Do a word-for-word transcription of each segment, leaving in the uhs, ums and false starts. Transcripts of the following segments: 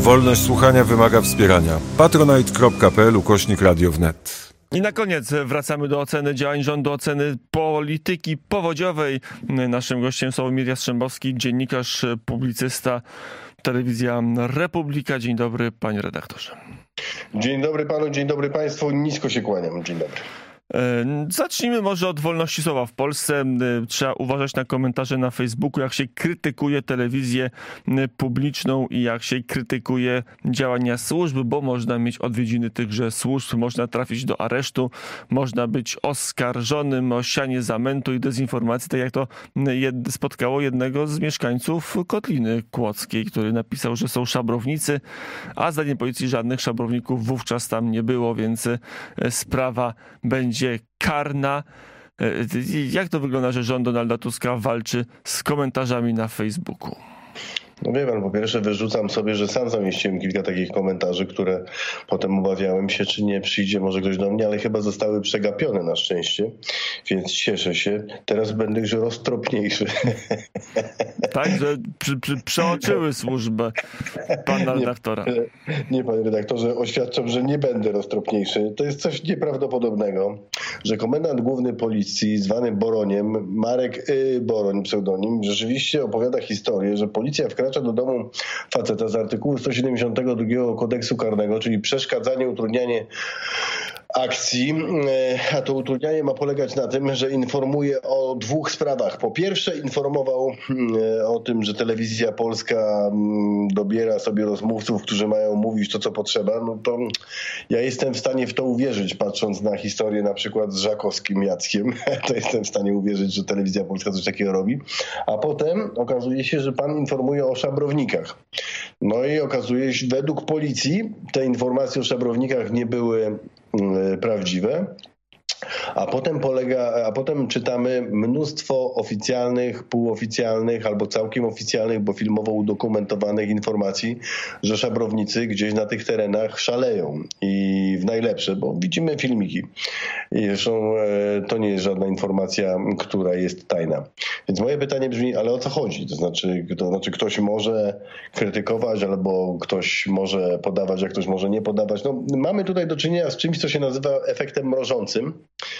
Wolność słuchania wymaga wspierania. patronite.pl ukośnik radio wnet. I na koniec wracamy do oceny działań rządu, oceny polityki powodziowej. Naszym gościem Sławomir Jastrzębowski, dziennikarz, publicysta, Telewizja Republika. Dzień dobry, panie redaktorze. Dzień dobry panu, dzień dobry państwu. Nisko się kłaniam. Dzień dobry. Zacznijmy może od wolności słowa w Polsce. Trzeba uważać na komentarze na Facebooku, jak się krytykuje telewizję publiczną i jak się krytykuje działania służb, bo można mieć odwiedziny tychże służb, można trafić do aresztu, można być oskarżonym o sianie zamętu i dezinformacji, tak jak to spotkało jednego z mieszkańców Kotliny Kłodzkiej, który napisał, że są szabrownicy, a zdaniem policji żadnych szabrowników wówczas tam nie było, więc sprawa będzie karna. Jak to wygląda, że rząd Donalda Tuska walczy z komentarzami na Facebooku? No wie pan, po pierwsze wyrzucam sobie, że sam zamieściłem kilka takich komentarzy, które potem obawiałem się, czy nie przyjdzie może ktoś do mnie, ale chyba zostały przegapione na szczęście, więc cieszę się. Teraz będę już roztropniejszy. Tak, że przy, przy, przeoczyły służbę pana redaktora. Nie, nie, panie redaktorze, oświadczam, że nie będę roztropniejszy. To jest coś nieprawdopodobnego, że komendant główny policji zwany Boroniem, Marek y, Boroń pseudonim, rzeczywiście opowiada historię, że policja wkracza do domu faceta z artykułu sto siedemdziesiątego drugiego kodeksu karnego, czyli przeszkadzanie, utrudnianie akcji, a to utrudnianie ma polegać na tym, że informuje o dwóch sprawach. Po pierwsze informował o tym, że telewizja polska dobiera sobie rozmówców, którzy mają mówić to, co potrzeba. No to ja jestem w stanie w to uwierzyć, patrząc na historię na przykład z Żakowskim Jackiem. To jestem w stanie uwierzyć, że telewizja polska coś takiego robi. A potem okazuje się, że pan informuje o szabrownikach. No i okazuje się, według policji te informacje o szabrownikach nie były prawdziwe, a potem polega, a potem czytamy mnóstwo oficjalnych, półoficjalnych albo całkiem oficjalnych, bo filmowo udokumentowanych informacji, że szabrownicy gdzieś na tych terenach szaleją i w najlepsze, bo widzimy filmiki. I zresztą to nie jest żadna informacja, która jest tajna. Więc moje pytanie brzmi, ale o co chodzi? To znaczy, to znaczy ktoś może krytykować albo ktoś może podawać, jak ktoś może nie podawać. No, mamy tutaj do czynienia z czymś, co się nazywa efektem mrożącym.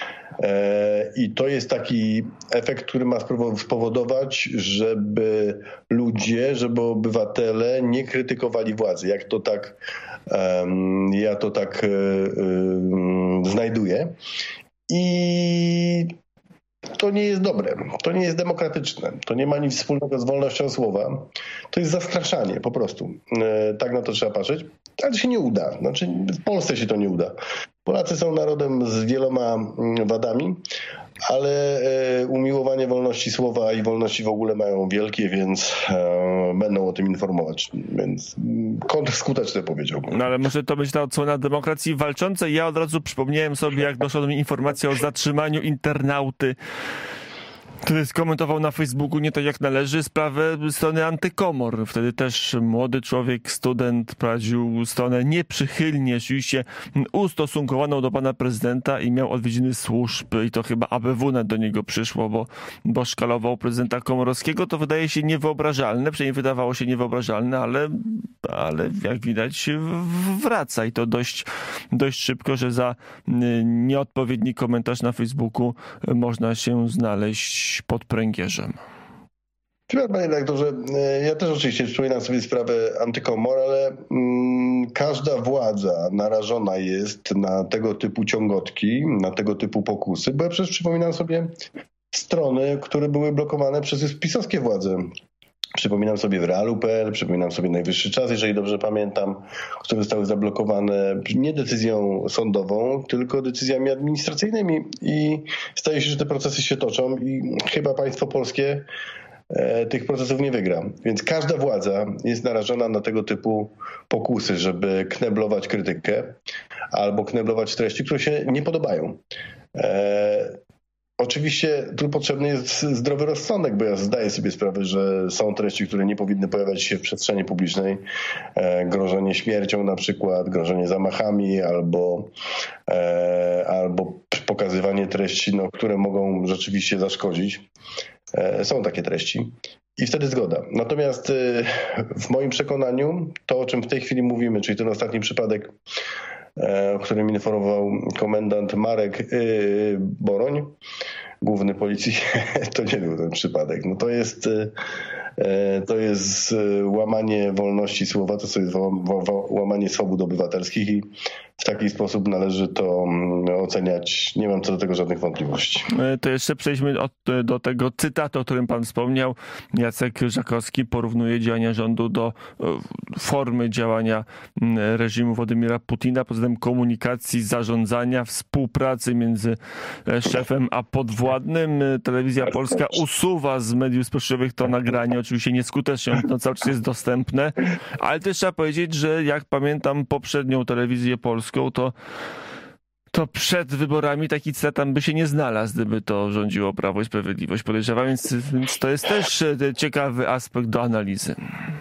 I to jest taki efekt, który ma spowodować, żeby ludzie, żeby obywatele nie krytykowali władzy. Jak to tak, ja to tak znajduję. I to nie jest dobre, to nie jest demokratyczne, to nie ma nic wspólnego z wolnością słowa. To jest zastraszanie po prostu. Tak na to trzeba patrzeć, ale to się nie uda. Znaczy w Polsce się to nie uda. Polacy są narodem z wieloma wadami, ale umiłowanie wolności słowa i wolności w ogóle mają wielkie, więc będą o tym informować. Więc kontrskuteczne powiedziałbym. No ale może to być ta odsłona demokracji walczącej. Ja od razu przypomniałem sobie, jak doszła do mnie informacja o zatrzymaniu internauty, który skomentował na Facebooku nie tak jak należy sprawę strony Antykomor. Wtedy też młody człowiek, student prowadził stronę nieprzychylnie, oczywiście ustosunkowaną do pana prezydenta i miał odwiedziny służb i to chyba A B W do niego przyszło, bo, bo szkalował prezydenta Komorowskiego. To wydaje się niewyobrażalne, przynajmniej wydawało się niewyobrażalne, ale, ale jak widać wraca i to dość, dość szybko, że za nieodpowiedni komentarz na Facebooku można się znaleźć pod pręgierzem. Panie redaktorze, ja też oczywiście przypominam sobie sprawę Antykomor, ale mm, każda władza narażona jest na tego typu ciągotki, na tego typu pokusy, bo ja przecież przypominam sobie strony, które były blokowane przez pisowskie władze. Przypominam sobie w realu kropka pe el, przypominam sobie Najwyższy Czas, jeżeli dobrze pamiętam, które zostały zablokowane nie decyzją sądową, tylko decyzjami administracyjnymi i staje się, że te procesy się toczą i chyba państwo polskie e, tych procesów nie wygra. Więc każda władza jest narażona na tego typu pokusy, żeby kneblować krytykę albo kneblować treści, które się nie podobają. E, Oczywiście tu potrzebny jest zdrowy rozsądek, bo ja zdaję sobie sprawę, że są treści, które nie powinny pojawiać się w przestrzeni publicznej. E, grożenie śmiercią na przykład, grożenie zamachami albo, e, albo pokazywanie treści, no, które mogą rzeczywiście zaszkodzić. E, są takie treści. I wtedy zgoda. Natomiast w moim przekonaniu to, o czym w tej chwili mówimy, czyli ten ostatni przypadek, o którym informował komendant Marek Boroń, główny policji, to nie był ten przypadek. No to jest, to jest łamanie wolności słowa, to jest łamanie swobód obywatelskich i w taki sposób należy to oceniać. Nie mam co do tego żadnych wątpliwości. To jeszcze przejdźmy od, do tego cytatu, o którym pan wspomniał. Jacek Żakowski porównuje działania rządu do formy działania reżimu Władimira Putina pod względem komunikacji, zarządzania, współpracy między szefem a podwładnym. Telewizja Polska usuwa z mediów społecznościowych to nagranie. Oczywiście nieskutecznie, ono cały czas jest dostępne, ale też trzeba powiedzieć, że jak pamiętam poprzednią telewizję polską, to, to przed wyborami taki cytat tam by się nie znalazł, gdyby to rządziło Prawo i Sprawiedliwość, podejrzewam, więc, więc to jest też ciekawy aspekt do analizy.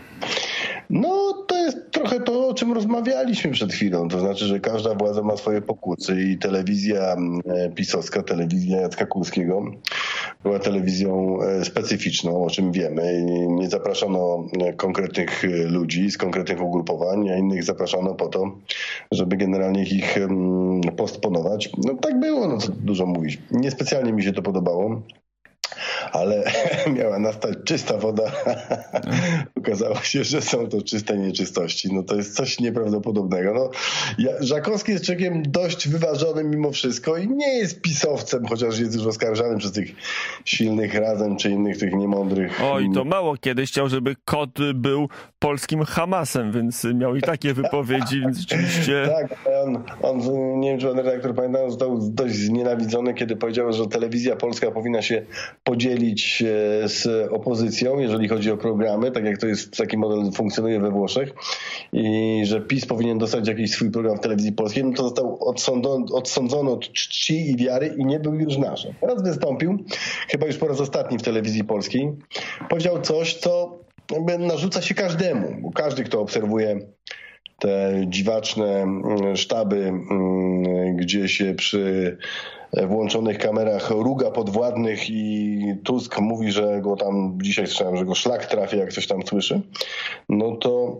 No, to jest trochę to, o czym rozmawialiśmy przed chwilą. To znaczy, że każda władza ma swoje pokusy i telewizja pisowska, telewizja Jacka Kurskiego była telewizją specyficzną, o czym wiemy. Nie zapraszano konkretnych ludzi z konkretnych ugrupowań, a innych zapraszano po to, żeby generalnie ich postponować. No tak było, no co dużo mówić. Niespecjalnie mi się to podobało. Ale miała nastać czysta woda. Okazało się, że są to czyste nieczystości. No to jest coś nieprawdopodobnego. No, ja, Żakowski jest człowiekiem dość wyważonym mimo wszystko i nie jest pisowcem, chociaż jest już oskarżany przez tych silnych Razem czy innych tych niemądrych. Oj, to mało kiedyś chciał, żeby kot był polskim Hamasem, więc miał i takie wypowiedzi, więc rzeczywiście... Tak, on, on, nie wiem, czy pan redaktor pamięta, został dość znienawidzony, kiedy powiedział, że telewizja polska powinna się podzielić z opozycją, jeżeli chodzi o programy, tak jak to jest, taki model funkcjonuje we Włoszech, i że PiS powinien dostać jakiś swój program w telewizji polskiej, no to został odsądzony, odsądzony od czci i wiary i nie był już nasz. Teraz wystąpił, chyba już po raz ostatni w telewizji polskiej, powiedział coś, co jakby narzuca się każdemu, bo każdy, kto obserwuje te dziwaczne sztaby, gdzie się przy włączonych kamerach ruga podwładnych i Tusk mówi, że go tam, dzisiaj słyszałem, że go szlak trafia, jak coś tam słyszy, no to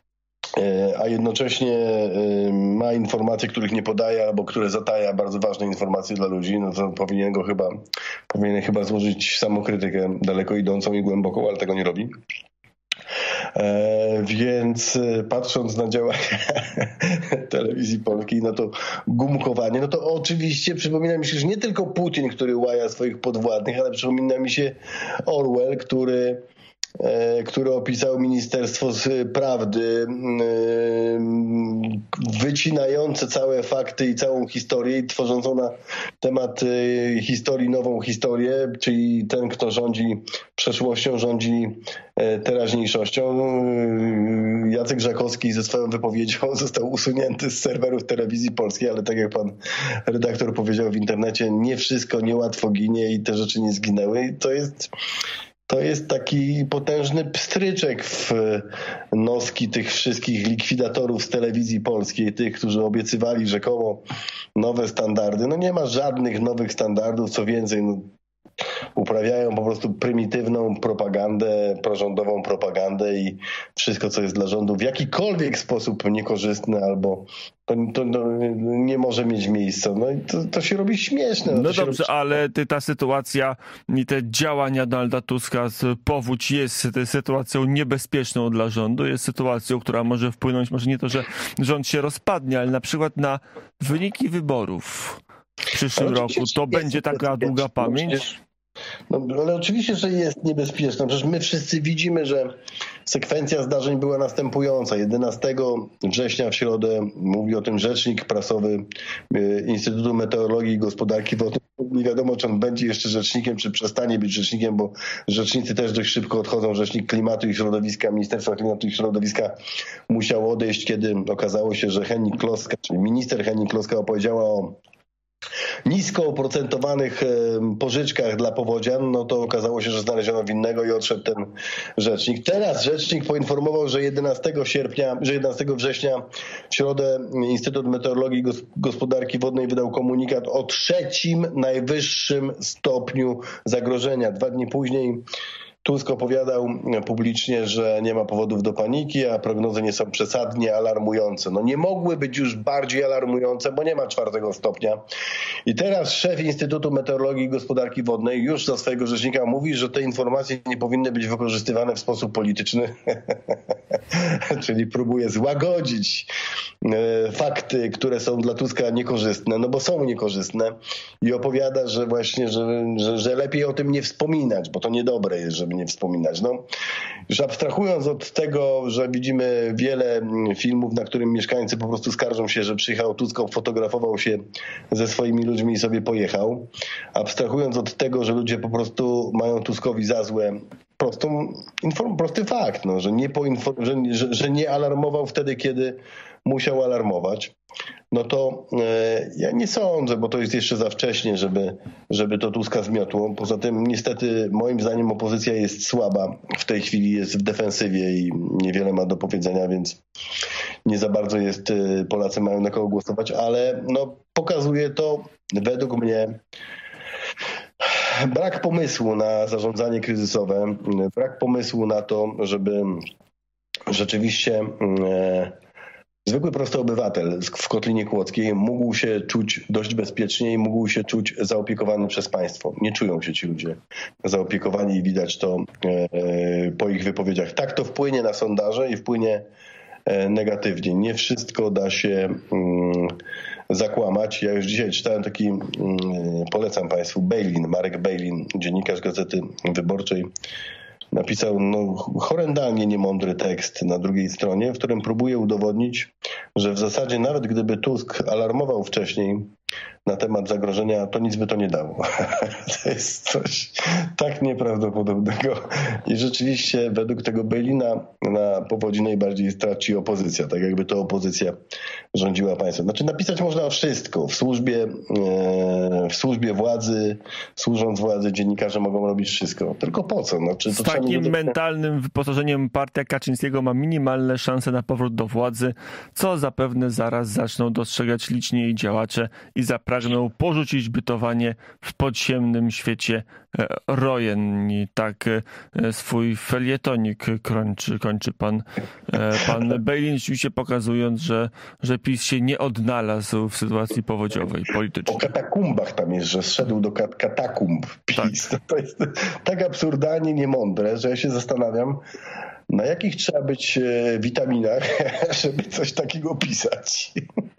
a jednocześnie ma informacje, których nie podaje albo które zataja bardzo ważne informacje dla ludzi, no to powinien go chyba, powinien chyba złożyć samokrytykę daleko idącą i głęboką, ale tego nie robi. E, więc patrząc na działania telewizji polskiej, no to gumkowanie, no to oczywiście przypomina mi się, że nie tylko Putin, który łaja swoich podwładnych, ale przypomina mi się Orwell, który który opisał Ministerstwo Prawdy, wycinające całe fakty i całą historię i tworzącą na temat historii nową historię, czyli ten, kto rządzi przeszłością, rządzi teraźniejszością. Jacek Żakowski ze swoją wypowiedzią został usunięty z serwerów telewizji polskiej, ale tak jak pan redaktor powiedział w internecie, nie wszystko niełatwo ginie i te rzeczy nie zginęły. I to jest... To jest taki potężny pstryczek w noski tych wszystkich likwidatorów z telewizji polskiej, tych, którzy obiecywali rzekomo nowe standardy. No nie ma żadnych nowych standardów, co więcej, no, uprawiają po prostu prymitywną propagandę, prorządową propagandę i wszystko, co jest dla rządu w jakikolwiek sposób niekorzystne albo to, to, to nie może mieć miejsca. No i to, to się robi śmieszne. No, no dobrze, robi... ale ty, ta sytuacja i te działania Donalda Tuska, powódź jest sytuacją niebezpieczną dla rządu, jest sytuacją, która może wpłynąć, może nie to, że rząd się rozpadnie, ale na przykład na wyniki wyborów w przyszłym roku. To będzie taka długa pamięć? No, ale oczywiście, że jest niebezpieczna. Przecież my wszyscy widzimy, że sekwencja zdarzeń była następująca. jedenastego września w środę mówi o tym rzecznik prasowy Instytutu Meteorologii i Gospodarki Wodnej. Nie wiadomo, czy on będzie jeszcze rzecznikiem, czy przestanie być rzecznikiem, bo rzecznicy też dość szybko odchodzą. Rzecznik Klimatu i Środowiska, Ministerstwa Klimatu i Środowiska musiał odejść, kiedy okazało się, że Henning Kloska, czyli minister Henning Kloska opowiedziała o nisko oprocentowanych pożyczkach dla powodzian, no to okazało się, że znaleziono winnego i odszedł ten rzecznik. Teraz rzecznik poinformował, że jedenastego sierpnia, że jedenastego września w środę Instytut Meteorologii i Gospodarki Wodnej wydał komunikat o trzecim najwyższym stopniu zagrożenia. Dwa dni później Tusk opowiadał publicznie, że nie ma powodów do paniki, a prognozy nie są przesadnie alarmujące. No nie mogły być już bardziej alarmujące, bo nie ma czwartego stopnia. I teraz szef Instytutu Meteorologii i Gospodarki Wodnej już za swojego rzecznika mówi, że te informacje nie powinny być wykorzystywane w sposób polityczny. Czyli próbuje złagodzić fakty, które są dla Tuska niekorzystne, no bo są niekorzystne i opowiada, że właśnie, że, że, że lepiej o tym nie wspominać, bo to niedobre jest, żeby nie wspominać. No, już abstrahując od tego, że widzimy wiele filmów, na którym mieszkańcy po prostu skarżą się, że przyjechał Tusk, fotografował się ze swoimi ludźmi i sobie pojechał. Abstrahując od tego, że ludzie po prostu mają Tuskowi za złe prostą, inform, prosty fakt, no, że, nie poinform, że, że, że nie alarmował wtedy, kiedy musiał alarmować, no to e, ja nie sądzę, bo to jest jeszcze za wcześnie, żeby, żeby to Tuska zmiotło. Poza tym niestety moim zdaniem opozycja jest słaba. W tej chwili jest w defensywie i niewiele ma do powiedzenia, więc nie za bardzo jest, e, Polacy mają na kogo głosować, ale no, pokazuje to według mnie brak pomysłu na zarządzanie kryzysowe, brak pomysłu na to, żeby rzeczywiście e, zwykły prosty obywatel w Kotlinie Kłodzkiej mógł się czuć dość bezpiecznie i mógł się czuć zaopiekowany przez państwo. Nie czują się ci ludzie zaopiekowani i widać to e, po ich wypowiedziach. Tak to wpłynie na sondaże i wpłynie e, negatywnie. Nie wszystko da się mm, zakłamać. Ja już dzisiaj czytałem taki, mm, polecam państwu, Bejlin, Marek Bejlin, dziennikarz Gazety Wyborczej, napisał no, horrendalnie niemądry tekst na drugiej stronie, w którym próbuje udowodnić, że w zasadzie nawet gdyby Tusk alarmował wcześniej na temat zagrożenia, to nic by to nie dało. To jest coś tak nieprawdopodobnego. I rzeczywiście według tego Bejlina na powodzi najbardziej straci opozycja. Tak jakby to opozycja rządziła państwem. Znaczy napisać można wszystko. W służbie, w służbie władzy, służąc władzy, dziennikarze mogą robić wszystko. Tylko po co? Znaczy, to Z takim mentalnym wyposażeniem partia Kaczyńskiego ma minimalne szanse na powrót do władzy, co zapewne zaraz zaczną dostrzegać liczni jej działacze i zapragną porzucić bytowanie w podziemnym świecie rojen. I tak swój felietonik kończy, kończy pan, pan Bejlin, rzeczywiście pokazując, że, że PiS się nie odnalazł w sytuacji powodziowej, politycznej. O katakumbach tam jest, że zszedł do kat- katakumb PiS. Tak. To jest tak absurdalnie niemądre, że ja się zastanawiam, na jakich trzeba być witaminach, żeby coś takiego pisać.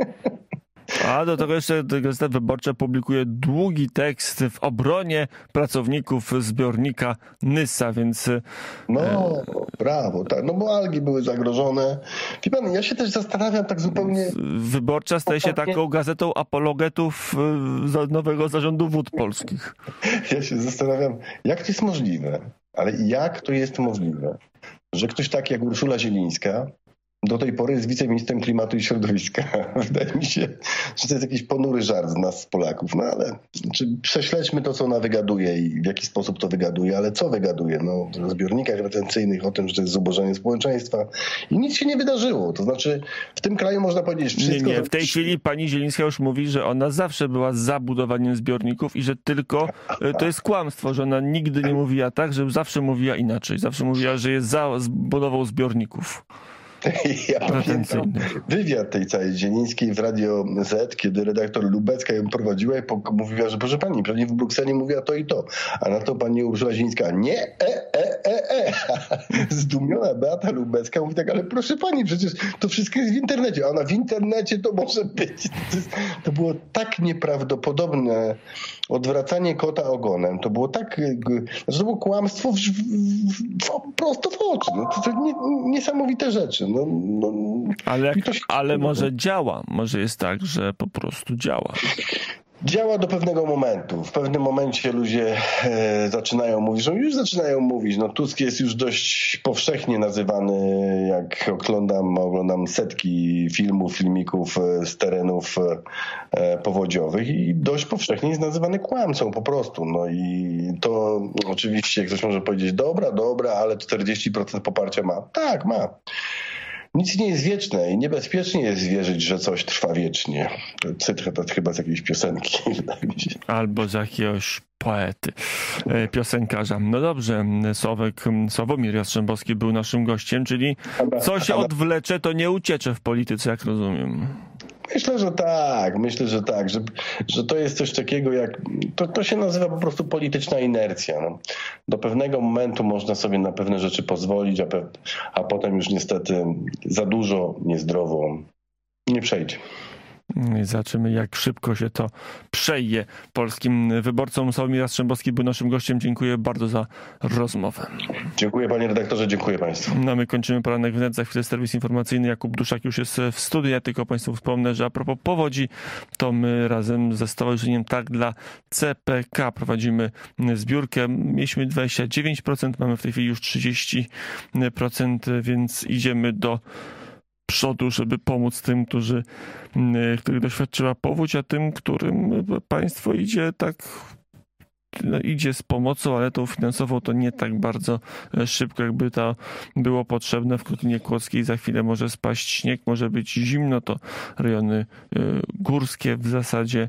A do tego jeszcze Gazeta Wyborcza publikuje długi tekst w obronie pracowników zbiornika Nysa, więc... No, brawo, tak, no bo algi były zagrożone. Wie pan, ja się też zastanawiam tak zupełnie... Wyborcza staje się taką gazetą apologetów nowego zarządu wód polskich. Ja się zastanawiam, jak to jest możliwe, ale jak to jest możliwe, że ktoś taki jak Urszula Zielińska do tej pory jest wiceministrem klimatu i środowiska. Wydaje mi się, że to jest jakiś ponury żart z nas, Polaków. No ale czy prześledźmy to, co ona wygaduje i w jaki sposób to wygaduje, ale co wygaduje? No, w zbiornikach retencyjnych o tym, że to jest zubożenie społeczeństwa i nic się nie wydarzyło. To znaczy w tym kraju można powiedzieć wszystko. Nie, nie. W tej chwili pani Zielińska już mówi, że ona zawsze była za budowaniem zbiorników i że tylko to jest kłamstwo, że ona nigdy nie mówiła tak, że zawsze mówiła inaczej. Zawsze mówiła, że jest za budową zbiorników. Ja pamiętam wywiad tej całej Zielińskiej w Radio Z, kiedy redaktor Lubecka ją prowadziła i mówiła, że proszę pani, pewnie w Brukseli mówiła to i to. A na to pani Urszula Zielińska, nie, e, e, e, e. Zdumiona Beata Lubecka mówi tak, ale proszę pani, przecież to wszystko jest w internecie. A ona w internecie to może być. To, jest, to było tak nieprawdopodobne odwracanie kota ogonem. To było tak, że to było kłamstwo w, w, w, prosto w oczy. No, to, to nie, niesamowite rzeczy. No, no, ale jak, się... ale może działa. Może jest tak, że po prostu działa. Działa do pewnego momentu. W pewnym momencie ludzie e, zaczynają mówić, że już zaczynają mówić. No Tusk jest już dość powszechnie nazywany, jak oglądam, oglądam setki filmów, filmików z terenów e, powodziowych i dość powszechnie jest nazywany kłamcą po prostu. No i to oczywiście ktoś może powiedzieć, dobra, dobra, ale czterdzieści procent poparcia ma. Tak, ma. Nic nie jest wieczne i niebezpiecznie jest wierzyć, że coś trwa wiecznie. Cytat chyba z jakiejś piosenki, wydaje mi się. Albo z jakiegoś poety, piosenkarza. No dobrze, Sławek, Sławomir Jastrzębowski był naszym gościem, czyli co się odwlecze, to nie uciecze w polityce, jak rozumiem. Myślę, że tak. Myślę, że tak. Że, że to jest coś takiego jak... To, to się nazywa po prostu polityczna inercja. No. Do pewnego momentu można sobie na pewne rzeczy pozwolić, a, pe, a potem już niestety za dużo, niezdrowo nie przejdzie. Zobaczymy, jak szybko się to przeje polskim wyborcom. Sławomir Jastrzębowski był naszym gościem. Dziękuję bardzo za rozmowę. Dziękuję panie redaktorze, dziękuję państwu. No my kończymy poranek wnet. Za chwilę serwis informacyjny. Jakub Duszak już jest w studiu. Ja tylko państwu wspomnę, że a propos powodzi, to my razem ze Stowarzyszeniem Tak dla C P K prowadzimy zbiórkę. Mieliśmy dwadzieścia dziewięć procent, mamy w tej chwili już trzydzieści procent, więc idziemy do przodu, żeby pomóc tym, którzy, których doświadczyła powódź, a tym, którym państwo idzie tak, no, idzie z pomocą, ale tą finansową to nie tak bardzo szybko, jakby to było potrzebne. W Kotlinie Kłodzkiej za chwilę może spaść śnieg, może być zimno, to rejony górskie w zasadzie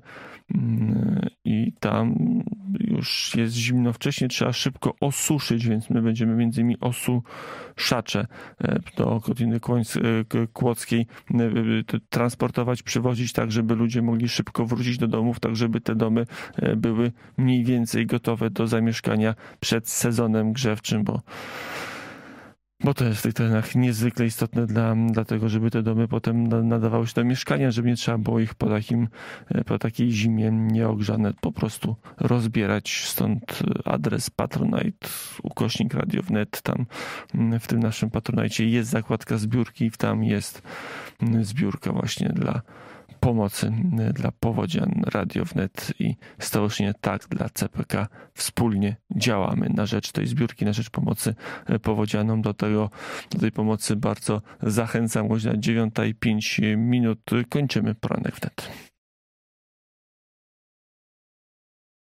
i tam już jest zimno wcześniej, trzeba szybko osuszyć, więc my będziemy między innymi osuszacze do Kotliny Kłodzkiej transportować, przywozić tak, żeby ludzie mogli szybko wrócić do domów, tak żeby te domy były mniej więcej gotowe do zamieszkania przed sezonem grzewczym, bo Bo to jest w tych terenach niezwykle istotne dla, dlatego, żeby te domy potem nadawały się do mieszkania, żeby nie trzeba było ich po, takim, po takiej zimie nieogrzane po prostu rozbierać. Stąd adres Patronite, ukośnik Radio Wnet. Tam w tym naszym Patronite jest zakładka zbiórki i tam jest zbiórka właśnie dla pomocy dla powodzian. Radio Wnet i Stowarzyszenie Tak dla C P K wspólnie działamy na rzecz tej zbiórki, na rzecz pomocy powodzianom. Do tego, do tej pomocy bardzo zachęcam. Godzina dziewiąta i pięć minut. Kończymy poranek Wnet.